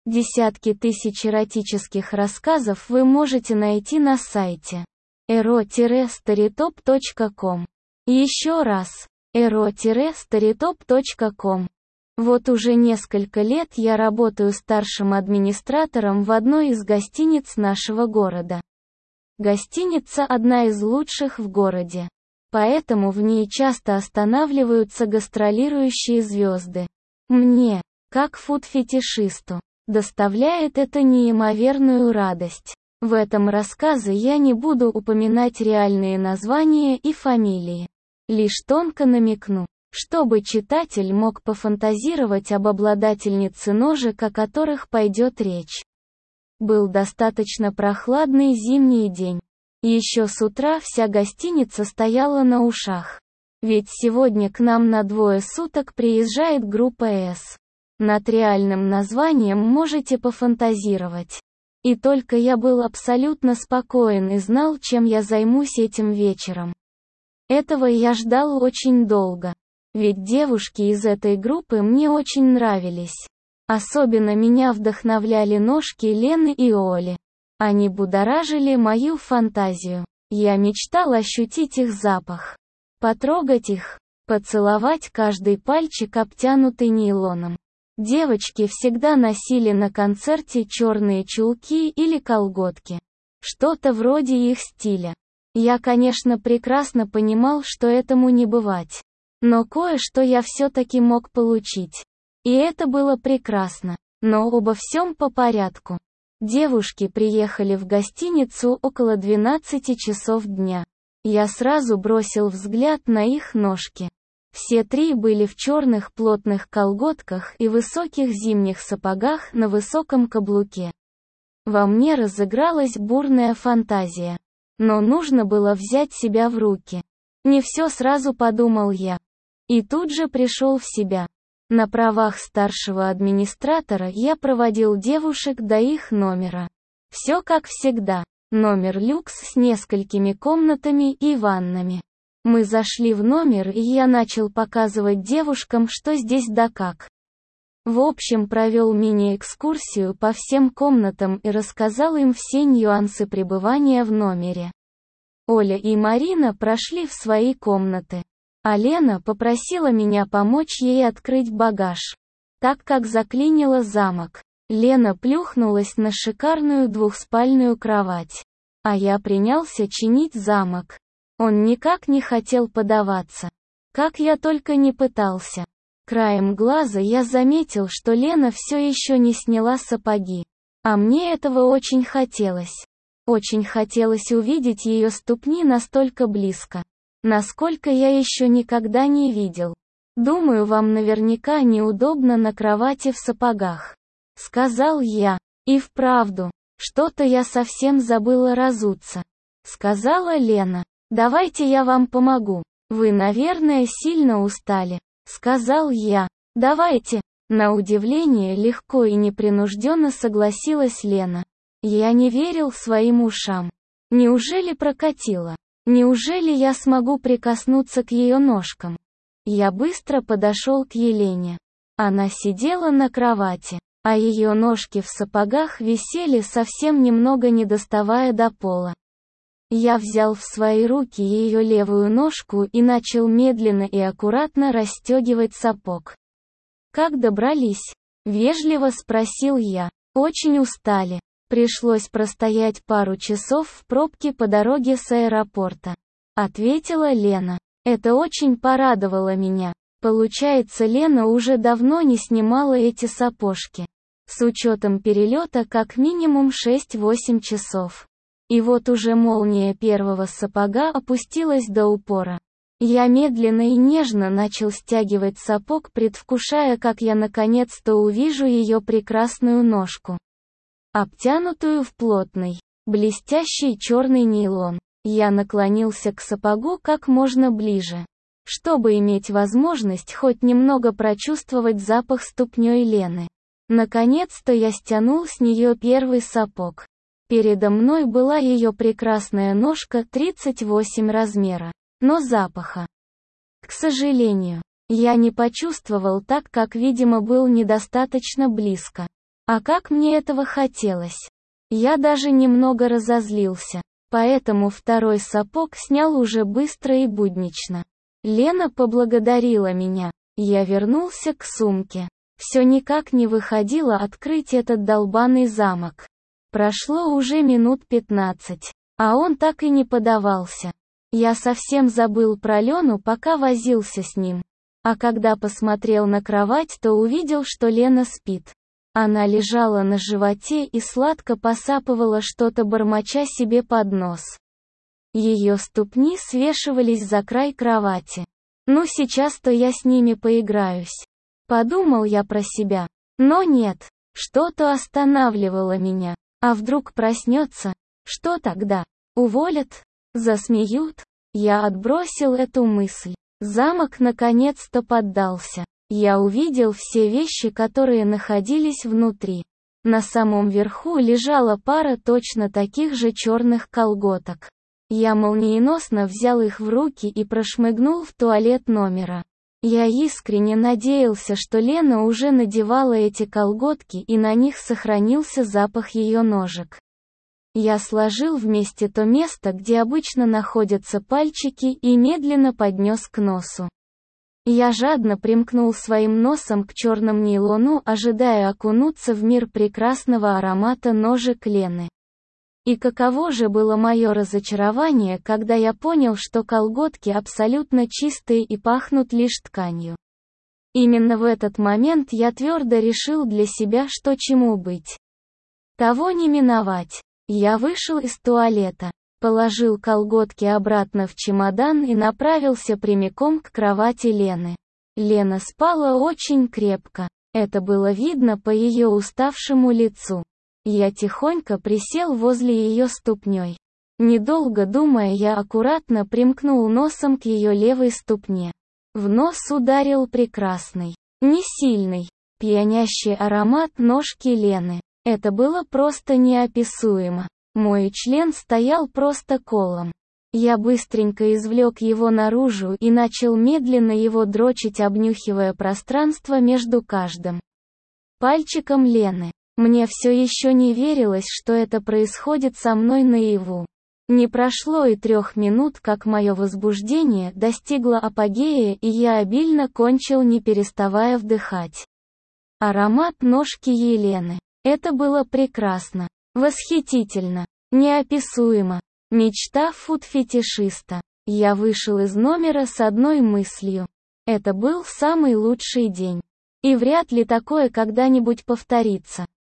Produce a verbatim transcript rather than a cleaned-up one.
Десятки тысяч эротических рассказов вы можете найти на сайте эро старитоп точка ком. Еще раз, эро старитоп точка ком. Вот уже несколько лет я работаю старшим администратором в одной из гостиниц нашего города. Гостиница одна из лучших в городе. Поэтому в ней часто останавливаются гастролирующие звезды. Мне, как фуд-фетишисту, доставляет это неимоверную радость. В этом рассказе я не буду упоминать реальные названия и фамилии. Лишь тонко намекну, чтобы читатель мог пофантазировать об обладательнице ножек, о которых пойдет речь. Был достаточно прохладный зимний день. Еще с утра вся гостиница стояла на ушах. Ведь сегодня к нам на двое суток приезжает группа С. Над реальным названием можете пофантазировать. И только я был абсолютно спокоен и знал, чем я займусь этим вечером. Этого я ждал очень долго. Ведь девушки из этой группы мне очень нравились. Особенно меня вдохновляли ножки Лены и Оли. Они будоражили мою фантазию. Я мечтал ощутить их запах. Потрогать их. Поцеловать каждый пальчик, обтянутый нейлоном. Девочки всегда носили на концерте черные чулки или колготки. Что-то вроде их стиля. Я, конечно, прекрасно понимал, что этому не бывать. Но кое-что я все-таки мог получить. И это было прекрасно. Но обо всем по порядку. Девушки приехали в гостиницу около двенадцати часов дня. Я сразу бросил взгляд на их ножки. Все три были в черных плотных колготках и высоких зимних сапогах на высоком каблуке. Во мне разыгралась бурная фантазия. Но нужно было взять себя в руки. Не все сразу, подумал я. И тут же пришел в себя. На правах старшего администратора я проводил девушек до их номера. Все как всегда. Номер люкс с несколькими комнатами и ваннами. Мы зашли в номер, и я начал показывать девушкам, что здесь да как. В общем, провел мини-экскурсию по всем комнатам и рассказал им все нюансы пребывания в номере. Оля и Марина прошли в свои комнаты. А Лена попросила меня помочь ей открыть багаж, так как заклинило замок. Лена плюхнулась на шикарную двухспальную кровать. А я принялся чинить замок. Он никак не хотел поддаваться. Как я только не пытался. Краем глаза я заметил, что Лена все еще не сняла сапоги. А мне этого очень хотелось. Очень хотелось увидеть ее ступни настолько близко, насколько я еще никогда не видел. «Думаю, вам наверняка неудобно на кровати в сапогах», — сказал я. «И вправду, что-то я совсем забыла разуться», — сказала Лена. «Давайте я вам помогу. Вы, наверное, сильно устали», — сказал я. «Давайте». На удивление легко и непринужденно согласилась Лена. Я не верил своим ушам. Неужели прокатило? Неужели я смогу прикоснуться к ее ножкам? Я быстро подошел к Елене. Она сидела на кровати, а ее ножки в сапогах висели совсем немного, не доставая до пола. Я взял в свои руки ее левую ножку и начал медленно и аккуратно расстегивать сапог. «Как добрались?» — вежливо спросил я. «Очень устали. Пришлось простоять пару часов в пробке по дороге с аэропорта», — ответила Лена. Это очень порадовало меня. Получается, Лена уже давно не снимала эти сапожки. С учетом перелета как минимум шесть-восемь часов. И вот уже молния первого сапога опустилась до упора. Я медленно и нежно начал стягивать сапог, предвкушая, как я наконец-то увижу ее прекрасную ножку, обтянутую в плотный, блестящий черный нейлон. Я наклонился к сапогу как можно ближе, чтобы иметь возможность хоть немного прочувствовать запах ступней Лены. Наконец-то я стянул с нее первый сапог. Передо мной была ее прекрасная ножка тридцать восемь размера, но запаха, к сожалению, я не почувствовал, так как, видимо, был недостаточно близко. А как мне этого хотелось. Я даже немного разозлился. Поэтому второй сапог снял уже быстро и буднично. Лена поблагодарила меня. Я вернулся к сумке. Все никак не выходило открыть этот долбаный замок. Прошло уже минут пятнадцать, а он так и не подавался. Я совсем забыл про Лену, пока возился с ним. А когда посмотрел на кровать, то увидел, что Лена спит. Она лежала на животе и сладко посапывала, что-то бормоча себе под нос. Ее ступни свешивались за край кровати. Ну сейчас-то я с ними поиграюсь. Подумал я про себя. Но нет, что-то останавливало меня. А вдруг проснется? Что тогда? Уволят? Засмеют? Я отбросил эту мысль. Замок наконец-то поддался. Я увидел все вещи, которые находились внутри. На самом верху лежала пара точно таких же черных колготок. Я молниеносно взял их в руки и прошмыгнул в туалет номера. Я искренне надеялся, что Лена уже надевала эти колготки и на них сохранился запах ее ножек. Я сложил вместе то место, где обычно находятся пальчики, и медленно поднес к носу. Я жадно примкнул своим носом к черному нейлону, ожидая окунуться в мир прекрасного аромата ножек Лены. И каково же было мое разочарование, когда я понял, что колготки абсолютно чистые и пахнут лишь тканью. Именно в этот момент я твердо решил для себя, что чему быть. Того не миновать. Я вышел из туалета, положил колготки обратно в чемодан и направился прямиком к кровати Лены. Лена спала очень крепко. Это было видно по ее уставшему лицу. Я тихонько присел возле ее ступней. Недолго думая, я аккуратно примкнул носом к ее левой ступне. В нос ударил прекрасный, не сильный, пьянящий аромат ножки Лены. Это было просто неописуемо. Мой член стоял просто колом. Я быстренько извлек его наружу и начал медленно его дрочить, обнюхивая пространство между каждым пальчиком Лены. Мне все еще не верилось, что это происходит со мной наяву. Не прошло и трех минут, как мое возбуждение достигло апогея, и я обильно кончил, не переставая вдыхать аромат ножки Елены. Это было прекрасно, восхитительно, неописуемо. Мечта фуд-фетишиста. Я вышел из номера с одной мыслью. Это был самый лучший день. И вряд ли такое когда-нибудь повторится.